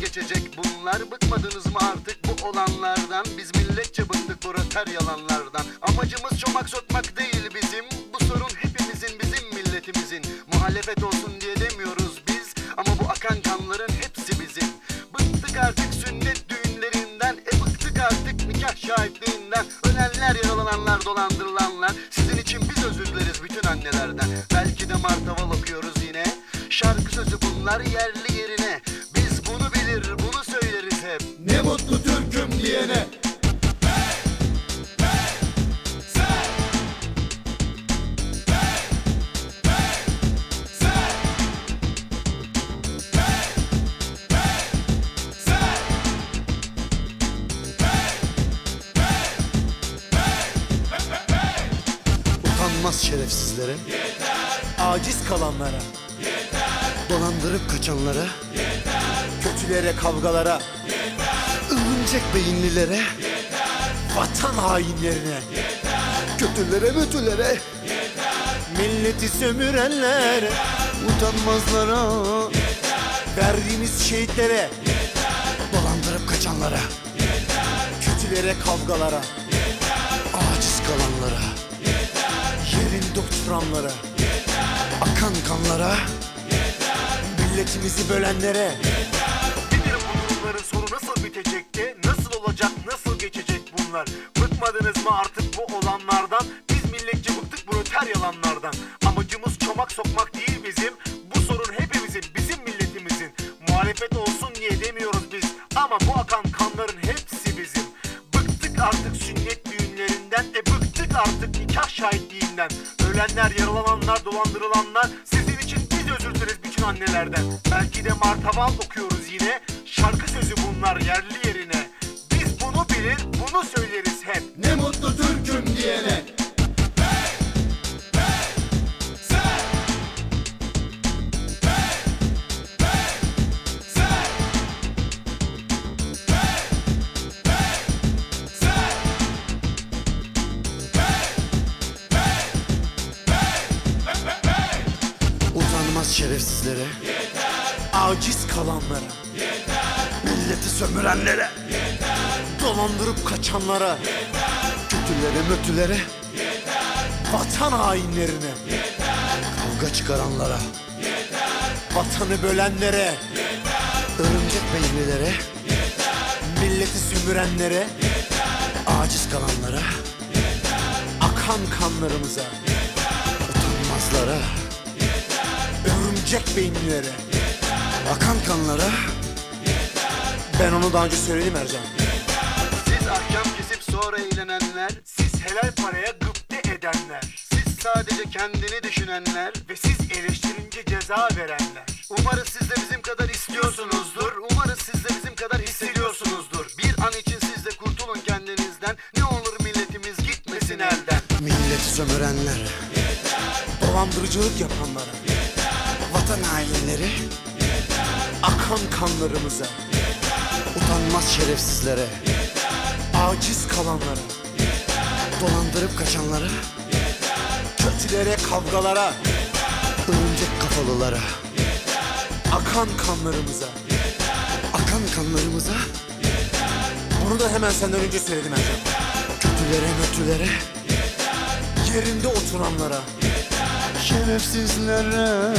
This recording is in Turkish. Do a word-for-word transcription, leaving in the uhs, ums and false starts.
geçecek bunlar? Bıkmadınız mı artık bu olanlardan? Biz milletçe bıktık proleter yalanlardan. Amacımız çomak sokmak değil bizim. Bu sorun hepimizin, bizim milletimizin. Muhalefet olsun diye demiyoruz biz, ama bu akan kanların hepsi bizim. Bıktık artık sünnet düğünlerinden, e bıktık artık nikah şahitliğinden. Ölenler, yaralananlar, dolandırılanlar. Sizin için biz özür dileriz bütün annelerden. Belki de martaval okuyoruz yine. Şarkı sözü bunlar yerli yerine. Biz bunu bilir, bunu söyleriz hep. Ne mutlu Türk'üm diyene. Utanmaz şerefsizlere, Yeter. Aciz kalanlara, Yeter. dolandırıp kaçanlara, Yeter. kötülere, kavgalara, Yeter. övünecek beyinlilere, Yeter. vatan hainlerine, Yeter. kötülere mötülere, Yeter. milleti sömürenlere, utanmazlara, verdiğimiz şehitlere, dolandırıp kaçanlara, kötülere, kavgalara, aciz kalanlara, yerinde oturanlara, akan kanlara, milletimizi bölenlere. Nedir bu durumların sonu nasıl bitecekti? Nasıl olacak, nasıl geçecek bunlar? Bıkmadınız mı artık bu olanlardan? Biz milletçe bıktık bu öter yalanlardan. Amacımız çomak sokmak değil bizim. Bu sorun hepimizin, bizim milletimizin. Muhalefet olsun diye demiyoruz biz, ama bu akan kanların hepsi bizim. Bıktık artık sünnet düğünlerinden, e bıktık artık nikah şahitliğinden. Ölenler, yaralananlar, dolandırılanlar. Sizin için biz özür dileriz bütün annelerden. Belki de martaval okuyoruz yine. Şarkı sözü bunlar yerli yerine. Biz bunu bilir, bunu söyleriz hep. Ne mutlu Türk'üm diyene. utanmaz şerefsizlere, Aciz kalanlara, milleti sömürenlere, dolandırıp kaçanlara, kötülere mötülere, vatan hainlerine, kavga çıkaranlara, vatanı bölenlere, örümcek beyinlilere, milleti sömürenlere, aciz kalanlara, akan kanlarımıza, utanmazlara, örümcek beyinlilere. akan kanlara. Ben onu daha önce söyledim Ercan. Siz ahkam kesip sonra eğlenenler, Siz helal paraya gıpte edenler. siz sadece kendini düşünenler. Ve siz eleştirince ceza verenler. Umarız siz de bizim kadar istiyorsunuzdur. Umarız siz de bizim kadar hissediyorsunuzdur. Bir an için siz de kurtulun kendinizden. Ne olur milletimiz gitmesin elden. Milleti sömürenler, Dolandırıcılık yapanlara, vatan hainleri, akan kanlarımıza, utanmaz şerefsizlere, aciz kalanlara, dolandırıp kaçanlara, kötülere, kavgalara, örümcek kafalılara, akan kanlarımıza. akan kanlarımıza, Bunu da hemen senden önce söyledim Ercan. kötülere mötülere, Yerinde oturanlara, şerefsizlere,